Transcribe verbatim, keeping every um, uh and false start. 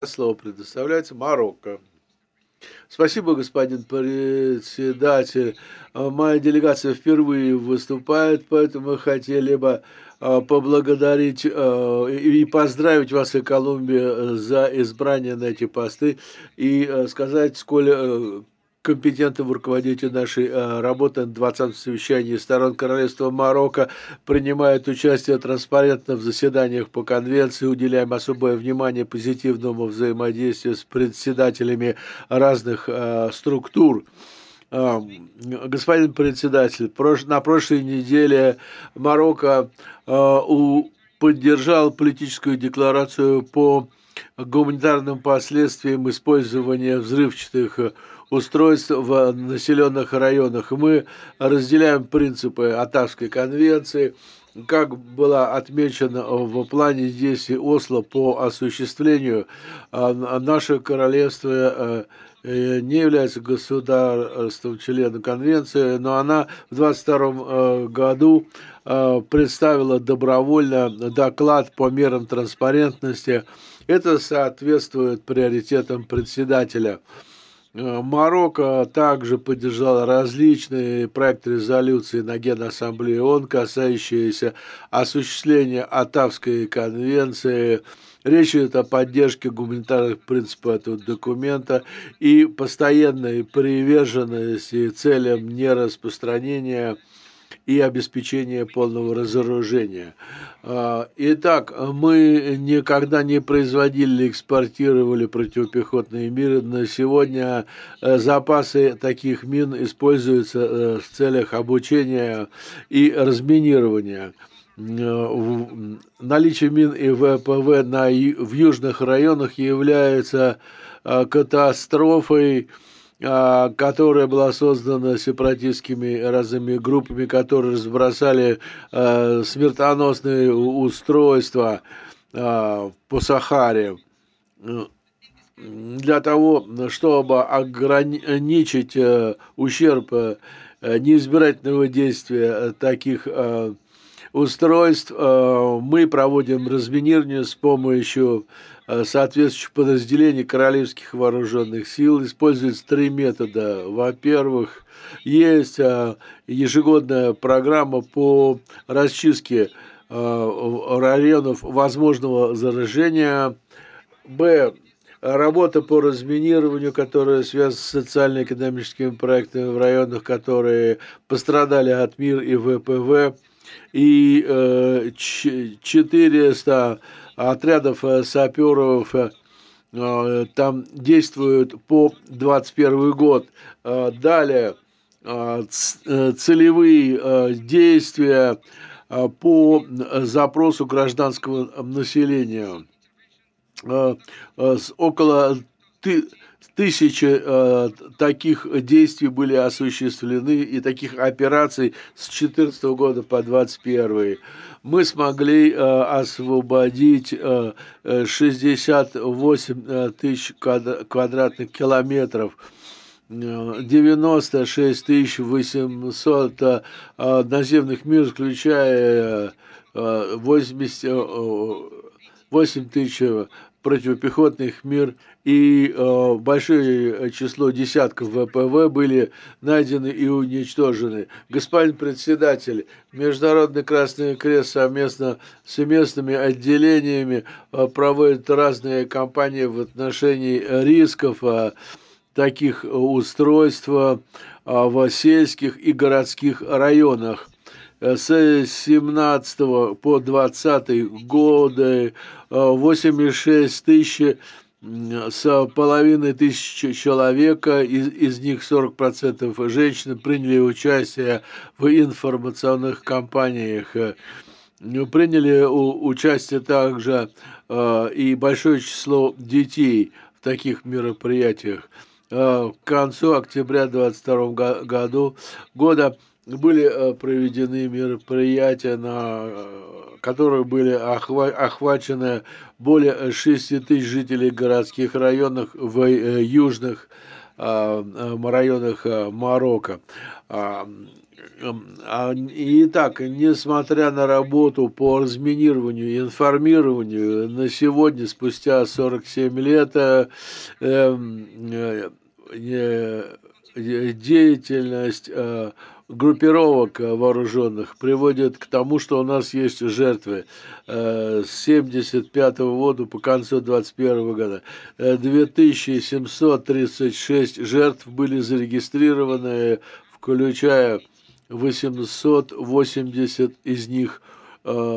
Слово предоставляется Марокко. Спасибо, господин председатель. А, моя делегация впервые выступает, поэтому мы хотели бы, а, поблагодарить, а, и и поздравить вас и Колумбию, э, за избрание на эти посты и, э, сказать, сколь, э, компетентным руководитель нашей, а, работы на двадцатом совещании сторон Королевства Марокко принимает участие транспарентно в заседаниях по конвенции, уделяем особое внимание позитивному взаимодействию с председателями разных, а, структур. Ам, господин председатель, прош на прошлой неделе Марокко, а, у поддержал политическую декларацию по гуманитарным последствиям использования взрывчатых, э, устройств в населенных районах. Мы разделяем принципы Оттавской конвенции, как было отмечено в плане действий Осло по осуществлению. А, н наше королевство, э, э, не является государством-членом конвенции, но она в двадцать втором, э, году, э, представила добровольно доклад по мерам транспарентности. Это соответствует приоритетам председателя. Э, Марокко также поддержала различные проекты резолюции на Генассамблее ООН, касающиеся осуществления Оттавской конвенции. Речь идет о поддержке гуманитарных принципов этого документа и постоянной приверженности целям нераспространения и обеспечения полного разоружения. А, итак, мы никогда не производили, экспортировали противопехотные мины. На сегодня, э, запасы таких мин используются, э, в целях обучения и разминирования. М, э, в наличие мин и вэ пэ вэ на ю в южных районах является, а, катастрофой, а, которая была создана сепаратистскими разными группами, которые разбросали, э, смертоносные у устройства, а, по Сахаре. Э, м, для того, чтобы ограничить, э, ущерб, э, неизбирательного действия, э, таких, э, устройств, э, мы проводим разминирование с помощью, э, соответствующих подразделений королевских вооруженных сил. Используются три метода. Во-первых, есть, а, ежегодная программа по расчистке, а, районов возможного заражения. Б. Работа по разминированию, которая связана с социально-экономическими проектами в районах, которые пострадали от МИР и вэ пэ вэ. И, э, ч четыреста отрядов, э, саперов, э, а, там действуют по двадцать первый год. А, далее, а, ц э, целевые, э, действия, а, по, м, запросу гражданского населения. А, а, с около ты тысячи, э, таких действий были осуществлены и таких операций с четырнадцатого года по двадцать первый. Мы смогли, э, освободить, э, э, шестьдесят восемь, э, тысяч квад квадратных километров, э, девяносто шесть тысяч восемьсот, э, а, наземных мин, включая, э, восемьдесят, э, восемь тысяч противопехотных мин и, э, большое число десятков вэ пэ вэ были найдены и уничтожены. Господин председатель, Международный Красный Крест совместно с местными отделениями, э, проводит разные кампании в отношении рисков, а, таких устройств, а, в сельских и городских районах. Э, с семнадцатого по двадцатый годы, э, восемьдесят шесть тысяч, м, с половиной тысячи человек, из из них сорок процентов женщин, приняли участие в информационных кампаниях. Э, ну, приняли у участие также, э, и большое число детей в таких мероприятиях. Э, к концу октября двадцать второго го году года были, э, проведены мероприятия, на, э, которые были охва охвачены более шести тысяч жителей городских районах в, э, южных, а, м, районах, а, Марокко. Ам Эм, а, и так, несмотря на работу по разминированию и информированию, на сегодня, спустя сорок семь лет, э, эм, э, э, э, деятельность, э, группировок, э, вооруженных приводит к тому, что у нас есть жертвы. Э, с семьдесят пятого года по концу двадцать первого года, э, две тысячи семьсот тридцать шесть жертв были зарегистрированы, включая восемьсот восемьдесят из них, э